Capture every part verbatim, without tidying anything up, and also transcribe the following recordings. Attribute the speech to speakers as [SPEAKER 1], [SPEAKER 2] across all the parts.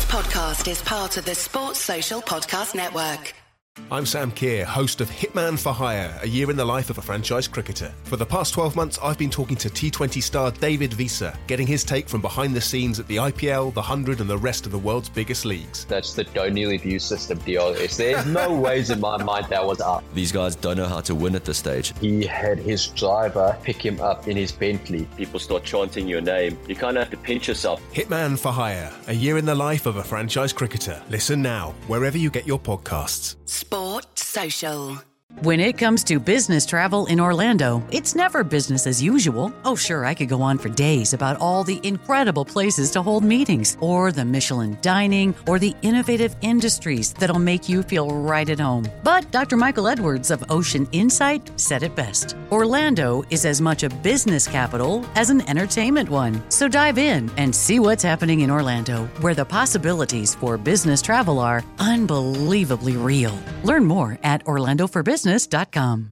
[SPEAKER 1] podcast is part of the Sports Social Podcast Network.
[SPEAKER 2] I'm Sam Keir, host of Hitman for Hire, a year in the life of a franchise cricketer. For the past twelve months, I've been talking to T twenty star David Visa, getting his take from behind the scenes at the I P L, the one hundred and the rest of the world's biggest leagues.
[SPEAKER 3] That's the don't nearly view system deal. There's no ways in my mind that was up.
[SPEAKER 4] These guys don't know how to win at this stage.
[SPEAKER 3] He had his driver pick him up in his Bentley.
[SPEAKER 5] People start chanting your name. You kind of have to pinch yourself.
[SPEAKER 2] Hitman for Hire, a year in the life of a franchise cricketer. Listen now, wherever you get your podcasts.
[SPEAKER 1] Sport Social.
[SPEAKER 6] When it comes to business travel in Orlando, it's never business as usual. Oh, sure, I could go on for days about all the incredible places to hold meetings, or the Michelin dining, or the innovative industries that'll make you feel right at home. But Doctor Michael Edwards of Ocean Insight said it best. Orlando is as much a business capital as an entertainment one. So dive in and see what's happening in Orlando, where the possibilities for business travel are unbelievably real. Learn more at orlando for business dot com.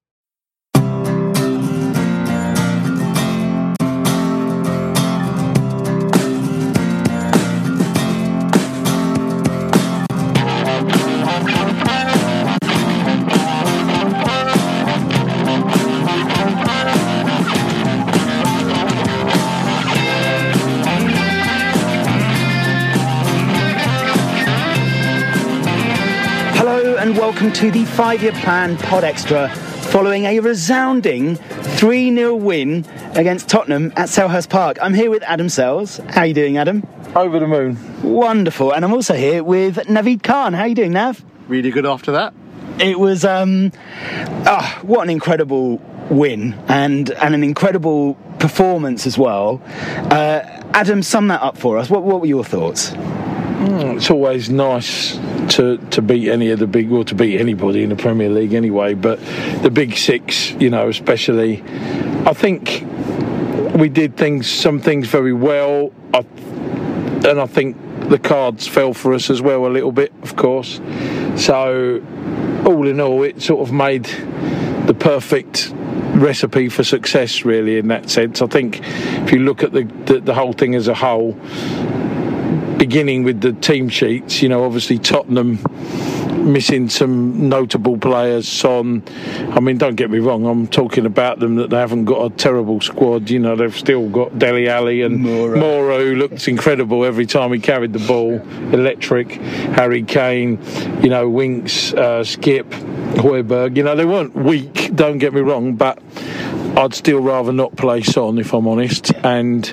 [SPEAKER 7] Hello and welcome to the five-year plan Pod Extra, following a resounding three nil win against Tottenham at Selhurst Park. I'm here with Adam Sells. How are you doing, Adam?
[SPEAKER 8] Over the moon.
[SPEAKER 7] Wonderful. And I'm also here with Naveed Khan. How are you doing, Nav?
[SPEAKER 8] Really good after that.
[SPEAKER 7] It was, um, oh, what an incredible win and, and an incredible performance as well. Uh, Adam, sum that up for us. What, what were your thoughts?
[SPEAKER 8] Mm, it's always nice to, to beat any of the big, well, to beat anybody in the Premier League anyway, but the big six, you know, especially. I think we did things, some things very well, I, and I think the cards fell for us as well a little bit, of course. So, all in all, it sort of made the perfect recipe for success, really, in that sense. I think if you look at the, the, the whole thing as a whole, beginning with the team sheets, you know, obviously Tottenham missing some notable players. Son, I mean, don't get me wrong, I'm talking about them that they haven't got a terrible squad. You know, they've still got Dele Alli and Moura, Moura who looked incredible every time he carried the ball. Electric. Harry Kane, you know, Winks, uh, Skip, Højbjerg. You know, they weren't weak, don't get me wrong, but I'd still rather not play Son, if I'm honest. And,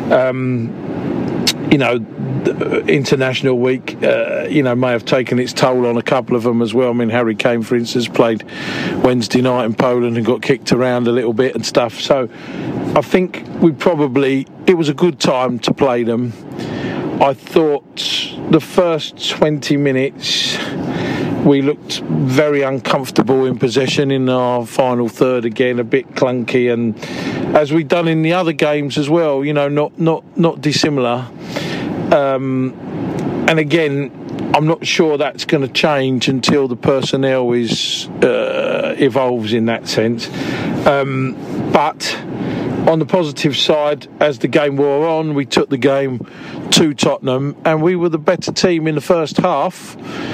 [SPEAKER 8] um, you know, international week, uh, you know, may have taken its toll on a couple of them as well. I mean, Harry Kane, for instance, played Wednesday night in Poland and got kicked around a little bit and stuff. So I think we probably, it was a good time to play them. I thought the first twenty minutes we looked very uncomfortable in possession in our final third, again a bit clunky, and as we've done in the other games as well, you know, not not not dissimilar. Um, and again, I'm not sure that's going to change until the personnel is uh, evolves in that sense. Um, but on the positive side, as the game wore on, we took the game to Tottenham and we were the better team in the first half.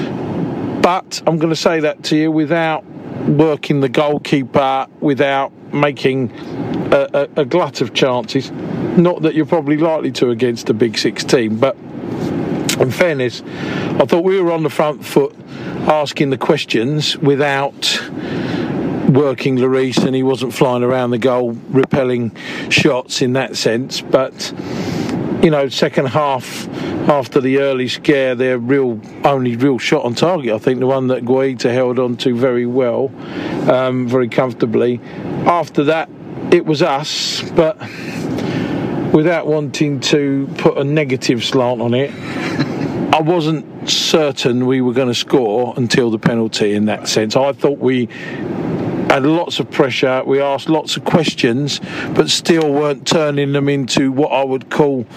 [SPEAKER 8] But I'm going to say that to you without working the goalkeeper, without making a, a, a glut of chances. Not that you're probably likely to against a Big Six team, but in fairness, I thought we were on the front foot asking the questions without working Lloris, and he wasn't flying around the goal repelling shots in that sense. But, you know, second half, after the early scare, their real only real shot on target, I think, the one that Guaita held on to very well, um, very comfortably. After that, it was us, but without wanting to put a negative slant on it, I wasn't certain we were going to score until the penalty in that sense. I thought we had lots of pressure, we asked lots of questions, but still weren't turning them into what I would call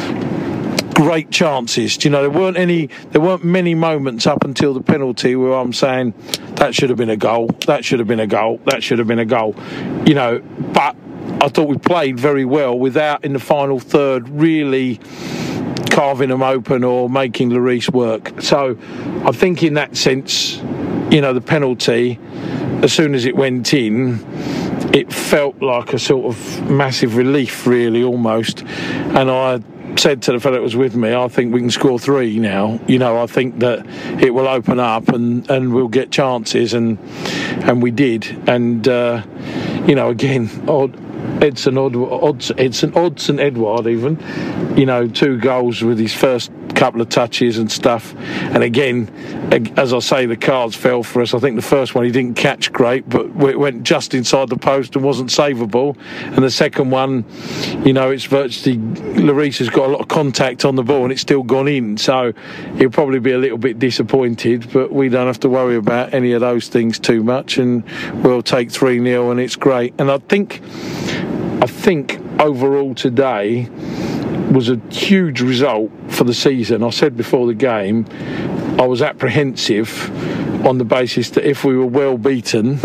[SPEAKER 8] great chances. You know, there weren't any, there weren't many moments up until the penalty where I'm saying that should have been a goal, that should have been a goal, that should have been a goal. You know, but I thought we played very well without, in the final third, really carving them open or making Lloris work. So I think in that sense, you know, the penalty, as soon as it went in, it felt like a sort of massive relief, really, almost. And I said to the fellow that was with me, I think we can score three now. You know, I think that it will open up and, and we'll get chances, and and we did. And uh, you know, again, odd. Edson, Odds, Edson, Odson Edouard even, you know, two goals with his first couple of touches and stuff. And again, as I say, the cards fell for us. I think the first one he didn't catch great, but it went just inside the post and wasn't savable. And the second one, you know, it's virtually, Lloris has got a lot of contact on the ball and it's still gone in. So he'll probably be a little bit disappointed, but we don't have to worry about any of those things too much, and we'll take three nil and it's great. And I think I think overall today was a huge result for the season. I said before the game I was apprehensive on the basis that if we were well beaten,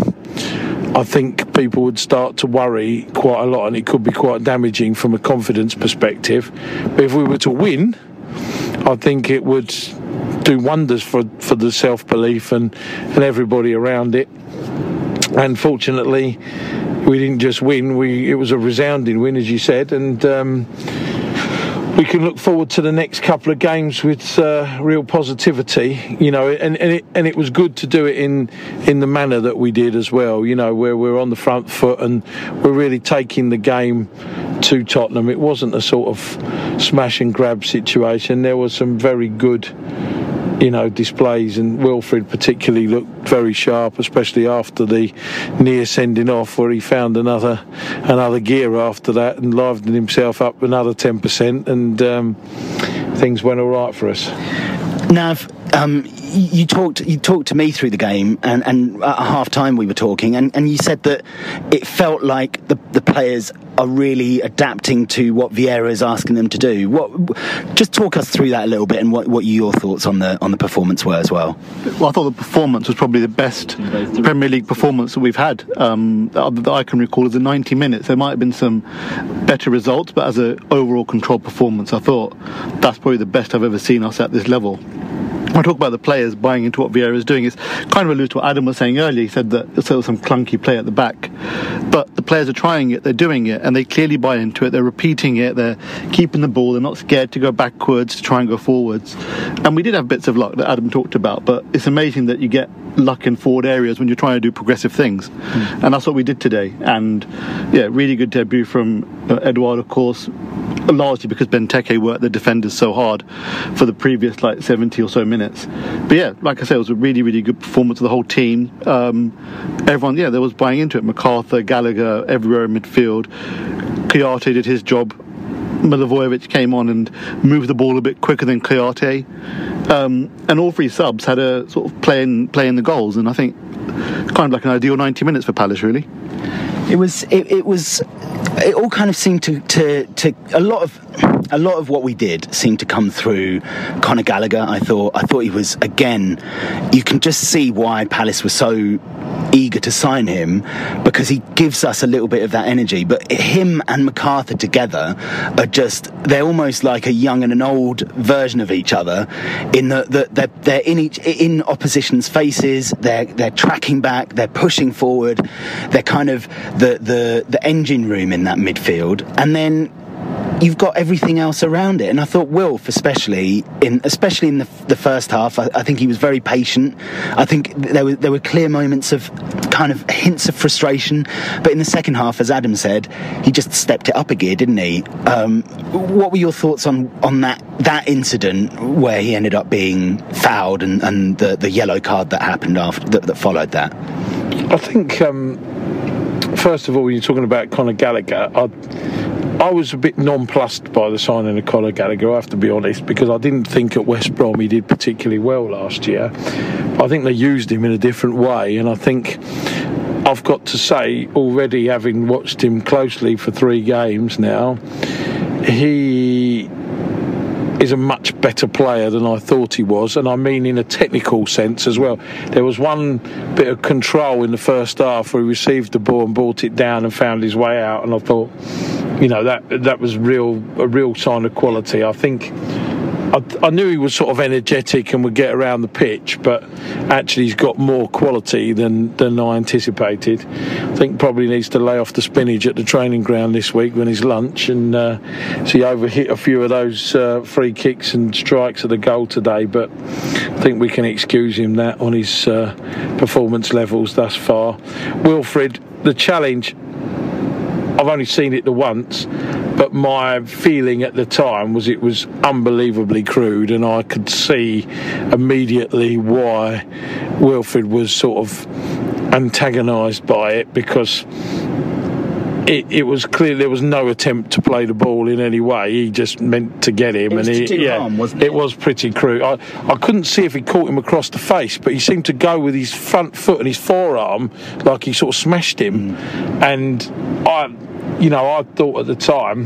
[SPEAKER 8] I think people would start to worry quite a lot, and it could be quite damaging from a confidence perspective. But if we were to win, I think it would do wonders for, for the self-belief and, and everybody around it. And fortunately, we didn't just win, we it was a resounding win, as you said, and um, we can look forward to the next couple of games with uh, real positivity, you know, and, and, it, and it was good to do it in, in the manner that we did as well, you know, where we're on the front foot and we're really taking the game to Tottenham. It wasn't a sort of smash and grab situation. There was some very good, you know, displays, and Wilfried particularly looked very sharp, especially after the near sending off, where he found another another gear after that and livened himself up another ten percent, and um, things went all right for us.
[SPEAKER 7] Nav, um, you talked you talked to me through the game, and, and at half time we were talking, and, and you said that it felt like the, the players are really adapting to what Vieira is asking them to do. What, just talk us through that a little bit, and what, what your thoughts on the on the performance were as well.
[SPEAKER 9] Well, I thought the performance was probably the best Premier League performance that we've had um, that I can recall as the ninety minutes. There might have been some better results, but as an overall control performance, I thought that's probably the best I've ever seen us at this level. When I talk about the players buying into what Vieira is doing, it's kind of alludes to what Adam was saying earlier. He said that there's still some clunky play at the back, but the players are trying it, they're doing it, and they clearly buy into it. They're repeating it, they're keeping the ball, they're not scared to go backwards, to try and go forwards. And we did have bits of luck that Adam talked about, but it's amazing that you get luck in forward areas when you're trying to do progressive things. Mm. And that's what we did today. And yeah, really good debut from uh, Edouard, of course, largely because Benteke worked the defenders so hard for the previous like seventy or so minutes. But yeah, like I said, it was a really, really good performance of the whole team. Um, everyone, yeah, there was buying into it. MacArthur, Gallagher, everywhere in midfield. Kouyaté did his job. Milivojevic came on and moved the ball a bit quicker than Kouyaté. Um, and all three subs had a sort of play in, play in the goals, and I think kind of like an ideal ninety minutes for Palace, really.
[SPEAKER 7] It was. It, it was. It all kind of seemed to, to, to a lot of a lot of what we did seemed to come through Conor Gallagher. I thought. I thought he was, again. You can just see why Palace was so eager to sign him, because he gives us a little bit of that energy. But him and MacArthur together are just, they're almost like a young and an old version of each other, in that the, they're, they're in each in opposition's faces, they're they're tracking back, they're pushing forward, they're kind of the the, the engine room in that midfield. And then you've got everything else around it. And I thought Wilf, especially in especially in the, the first half, I, I think he was very patient. I think there were there were clear moments of kind of hints of frustration, but in the second half, as Adam said, he just stepped it up a gear, didn't he? Um, what were your thoughts on, on that that incident where he ended up being fouled, and, and the, the yellow card that happened after that, that followed that?
[SPEAKER 8] I think um, first of all, when you're talking about Conor Gallagher, I I was a bit nonplussed by the signing of Conor Gallagher, I have to be honest, because I didn't think at West Brom he did particularly well last year. I think they used him in a different way, and I think I've got to say, already having watched him closely for three games now, he is a much better player than I thought he was, and I mean in a technical sense as well. There was one bit of control in the first half where he received the ball and brought it down and found his way out, and I thought, you know, that that was real a real sign of quality. I think I, I knew he was sort of energetic and would get around the pitch, but actually he's got more quality than, than I anticipated. I think probably needs to lay off the spinach at the training ground this week when he's lunch, and uh, so he overhit a few of those uh, free kicks and strikes at the goal today, but I think we can excuse him that on his uh, performance levels thus far. Wilfred, the challenge, I've only seen it the once, but my feeling at the time was it was unbelievably crude, and I could see immediately why Wilfred was sort of antagonised by it, because It, it was clear there was no attempt to play the ball in any way. He just meant to get him,
[SPEAKER 7] it was
[SPEAKER 8] and he, yeah,
[SPEAKER 7] harm, wasn't it?
[SPEAKER 8] It was pretty crude. I, I couldn't see if he caught him across the face, but he seemed to go with his front foot and his forearm like he sort of smashed him. Mm. And I, you know, I thought at the time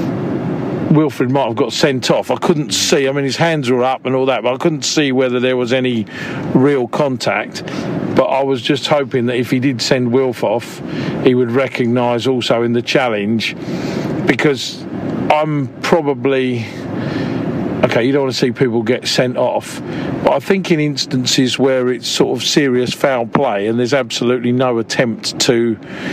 [SPEAKER 8] Wilfred might have got sent off. I couldn't see. I mean, his hands were up and all that, but I couldn't see whether there was any real contact. But I was just hoping that if he did send Wilf off, he would recognise also in the challenge, because I'm probably... Okay, you don't want to see people get sent off, but I think in instances where it's sort of serious foul play and there's absolutely no attempt to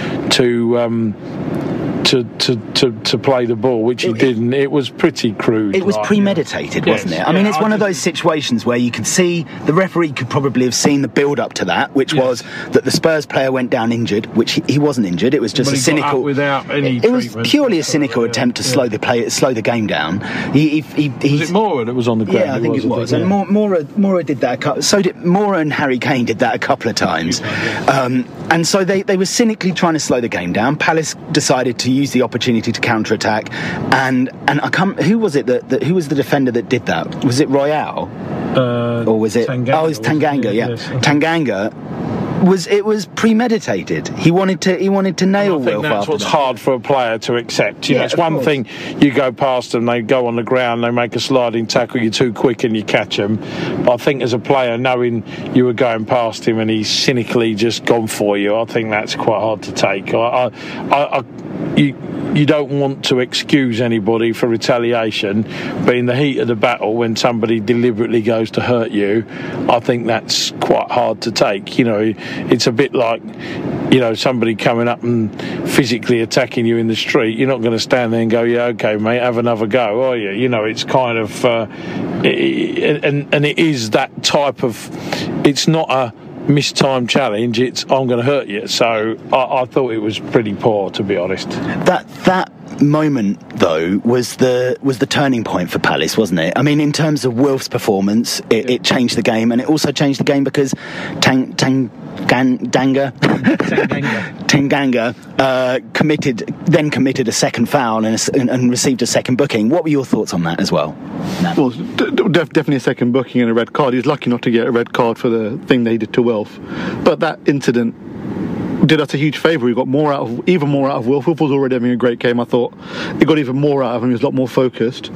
[SPEAKER 8] to um, to, to, to, to play the ball, which he it, didn't, it was pretty crude.
[SPEAKER 7] It was
[SPEAKER 8] like,
[SPEAKER 7] premeditated,
[SPEAKER 8] yeah.
[SPEAKER 7] wasn't
[SPEAKER 8] yes,
[SPEAKER 7] it? I mean,
[SPEAKER 8] yeah,
[SPEAKER 7] it's
[SPEAKER 8] I
[SPEAKER 7] one
[SPEAKER 8] just,
[SPEAKER 7] of those situations where you could see, the referee could probably have seen the build-up to that, which yes. was that the Spurs player went down injured, which he, he wasn't injured, it was just
[SPEAKER 8] but
[SPEAKER 7] a cynical...
[SPEAKER 8] without any
[SPEAKER 7] It, it was purely a cynical
[SPEAKER 8] yeah,
[SPEAKER 7] attempt to
[SPEAKER 8] yeah.
[SPEAKER 7] slow the play, slow the game down. He, he, he,
[SPEAKER 8] was it Moura that was on the ground?
[SPEAKER 7] Yeah, I think it was. It was. And yeah. Moura, Moura did that a couple... So did Moura and Harry Kane did that a couple of times. Um, and so they, they were cynically trying to slow the game down. Palace decided to use the opportunity to counter-attack, and and I can't, who was it that, that who was the defender that did that? Was it Royale,
[SPEAKER 8] uh,
[SPEAKER 7] or was it?
[SPEAKER 8] Tanganga,
[SPEAKER 7] oh, it was Tanganga. Yeah, yes. Tanganga. Was it was premeditated? He wanted to. He wanted to nail Wilf.
[SPEAKER 8] I think that's
[SPEAKER 7] after
[SPEAKER 8] what's
[SPEAKER 7] that.
[SPEAKER 8] hard for a player to accept. You
[SPEAKER 7] yeah,
[SPEAKER 8] know, it's one
[SPEAKER 7] course.
[SPEAKER 8] thing you go past them, they go on the ground, they make a sliding tackle, you're too quick and you catch them. But I think as a player, knowing you were going past him and he's cynically just gone for you, I think that's quite hard to take. I, I, I, I you. You don't want to excuse anybody for retaliation, but in the heat of the battle, when somebody deliberately goes to hurt you, I think that's quite hard to take. You know, it's a bit like, you know, somebody coming up and physically attacking you in the street. You're not going to stand there and go, yeah, okay, mate, have another go, are you? You know, it's kind of, uh, it, and, and it is that type of, it's not a mistimed challenge, it's I'm going to hurt you. So I, I thought it was pretty poor, to be honest.
[SPEAKER 7] That that moment though was the was the turning point for Palace, wasn't it? I mean, in terms of Wilf's performance, it, it changed the game, and it also changed the game because Tang Tang Gan, Danga Tanganga, Tanganga uh, committed then committed a second foul and, a, and, and received a second booking. What were your thoughts on that as well?
[SPEAKER 9] Well, d- def- definitely a second booking and a red card. He was lucky not to get a red card for the thing they did to Wilf, but that incident did us a huge favour. We got more out of, even more out of Wilf. Wilf was already having a great game. I thought it got even more out of him. He was a lot more focused,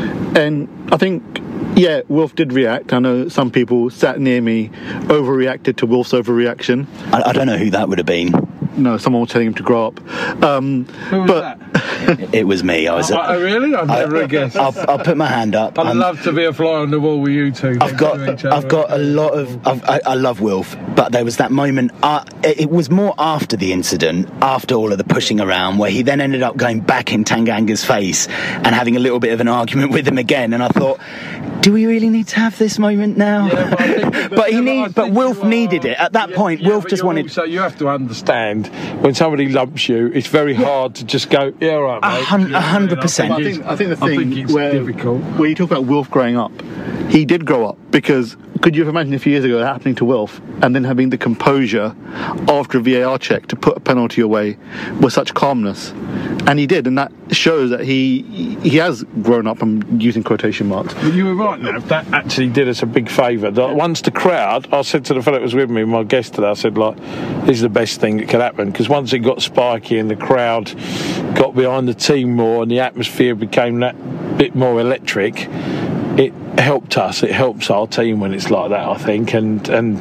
[SPEAKER 9] and I think, yeah, Wilf did react. I know some people sat near me overreacted to Wilf's overreaction.
[SPEAKER 7] I, I don't know who that would have been.
[SPEAKER 9] No, someone was telling him to grow up. Um,
[SPEAKER 8] Who was
[SPEAKER 9] but
[SPEAKER 8] that?
[SPEAKER 7] it, it was me. I was.
[SPEAKER 8] Oh, uh, really? I've never
[SPEAKER 7] I,
[SPEAKER 8] guessed.
[SPEAKER 7] I'll, I'll put my hand up.
[SPEAKER 8] I'd
[SPEAKER 7] I'm,
[SPEAKER 8] love to be a fly on the wall with you two.
[SPEAKER 7] I've got, I've got a lot of. I've, I, I love Wilf, but there was that moment. Uh, it, it was more after the incident, after all of the pushing around, where he then ended up going back in Tanganga's face and having a little bit of an argument with him again. And I thought, do we really need to have this moment now?
[SPEAKER 8] Yeah, but, I think that,
[SPEAKER 7] but he
[SPEAKER 8] yeah,
[SPEAKER 7] need,
[SPEAKER 8] but,
[SPEAKER 7] but Wilf needed it at that
[SPEAKER 8] yeah,
[SPEAKER 7] point.
[SPEAKER 8] Yeah,
[SPEAKER 7] Wilf just wanted.
[SPEAKER 8] So you have to understand, when somebody lumps you, it's very yeah. hard to just go, yeah, all right, mate.
[SPEAKER 7] A hun- a hundred percent.
[SPEAKER 9] I think, I think the thing
[SPEAKER 8] I think it's
[SPEAKER 9] where,
[SPEAKER 8] difficult.
[SPEAKER 9] where you talk about Wilf growing up, he did grow up, because could you have imagined a few years ago that happening to Wilf and then having the composure after a V A R check to put a penalty away with such calmness? And he did, and that shows that he he has grown up. I'm using quotation marks.
[SPEAKER 8] But you were right, now. That actually did us a big favour. Once the crowd, I said to the fellow that was with me, my guest today, I said, like, this is the best thing that could happen, because once it got spiky and the crowd got behind the team more and the atmosphere became that bit more electric, it helped us. It helps our team when it's like that, I think, and and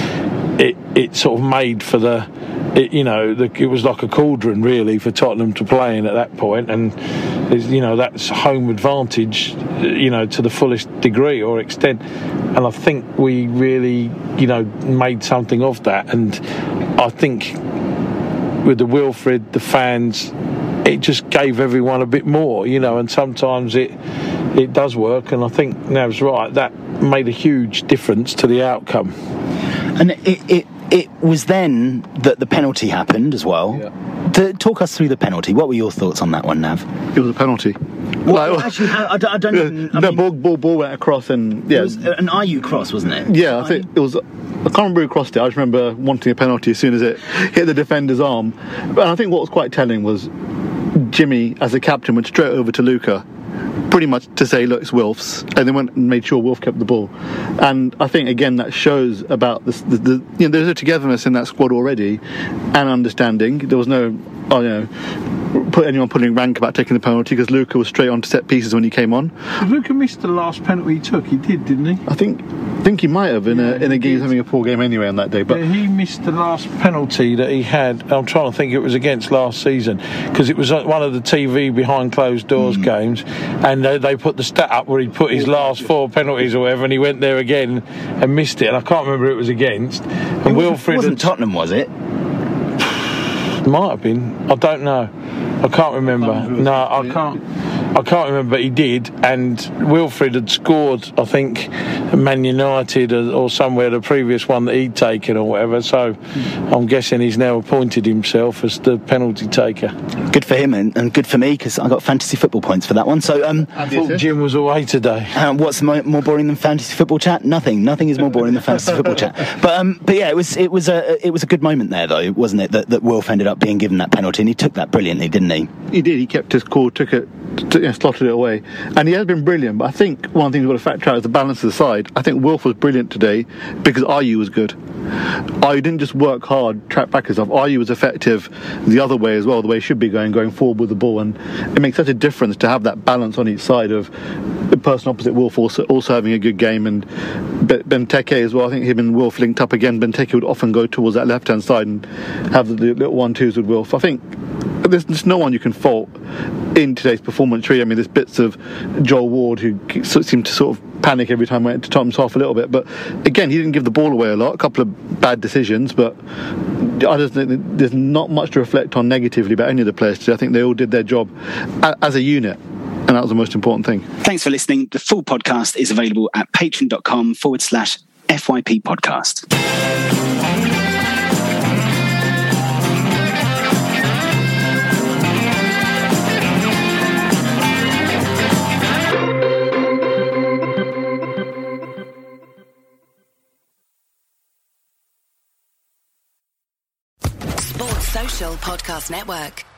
[SPEAKER 8] it it sort of made for the. It, you know, the, it was like a cauldron really for Tottenham to play in at that point, and is, you know, that's home advantage, you know, to the fullest degree or extent. And I think we really, you know, made something of that. And I think with the Wilfred, the fans, it just gave everyone a bit more, you know, and sometimes it it does work, and I think Nav's right, that made a huge difference to the outcome.
[SPEAKER 7] And it it, it was then that the penalty happened as well.
[SPEAKER 9] Yeah.
[SPEAKER 7] To talk us through the penalty, what were your thoughts on that one, Nav?
[SPEAKER 9] It was a penalty.
[SPEAKER 7] Well, like, actually, I, I don't, I don't even... I
[SPEAKER 9] no,
[SPEAKER 7] mean,
[SPEAKER 9] ball, ball, ball went across and... Yeah.
[SPEAKER 7] It was an I U cross, wasn't it?
[SPEAKER 9] Yeah, I think it was... I can't remember who crossed it. I just remember wanting a penalty as soon as it hit the defender's arm. And I think what was quite telling was Jimmy, as a captain, went straight over to Luca, pretty much to say, look, it's Wilf's, and then went and made sure Wilf kept the ball. And I think, again, that shows about this, the, the you know, there's a togetherness in that squad already, and understanding. There was no, oh, you know, put anyone putting rank about taking the penalty, because Luca was straight on to set pieces when he came on.
[SPEAKER 8] Did Luca missed the last penalty he took? He did, didn't he?
[SPEAKER 9] I think I think he might have in
[SPEAKER 8] yeah,
[SPEAKER 9] a in a game. He was having a poor game anyway on that day. But
[SPEAKER 8] yeah, he missed the last penalty that he had. I'm trying to think, it was against last season, because it was one of the T V behind closed doors mm. games, and they, they put the stat up where he put his last four penalties or whatever, and he went there again and missed it. And I can't remember who it was against. And
[SPEAKER 7] it
[SPEAKER 8] Wilfred
[SPEAKER 7] wasn't had, Tottenham, was it?
[SPEAKER 8] Might have been. I don't know. I can't remember. No, I can't. I can't remember. But he did, and Wilfred had scored, I think, Man United or somewhere, the previous one that he'd taken or whatever. So I'm guessing he's now appointed himself as the penalty taker.
[SPEAKER 7] Good for him, and, and good for me, because I got fantasy football points for that one. So um,
[SPEAKER 8] I thought Jim was away today.
[SPEAKER 7] Uh, what's more, more boring than fantasy football chat? Nothing. Nothing is more boring than fantasy football chat. But um, but yeah, it was it was a it was a good moment there, though, wasn't it? That that Wilf ended up being given that penalty, and he took that brilliantly, didn't he?
[SPEAKER 9] He did. He kept his cool, took it, t- you know, slotted it away, and he has been brilliant. But I think one of the things we've got to factor out is the balance of the side. I think Wilf was brilliant today because R U was good. R U didn't just work hard, track back and stuff. R U was effective the other way as well, the way it should be going, going forward with the ball, and it makes such a difference to have that balance on each side of the person opposite Wilf also, also having a good game, and Benteke as well. I think him and Wilf linked up again. Benteke would often go towards that left-hand side and have the little one-twos with Wilf. I think there's just no one you can fault in today's performance, really. I mean, there's bits of Joel Ward who seemed to sort of panic every time went to Tom's half a little bit, but again, he didn't give the ball away a lot. A couple of bad decisions, but I just think there's not much to reflect on negatively about any of the players today. I think they all did their job as a unit, and that was the most important thing.
[SPEAKER 7] Thanks for listening. The full podcast is available at patreon.com forward slash FYP podcast.
[SPEAKER 1] Sports Social Podcast Network.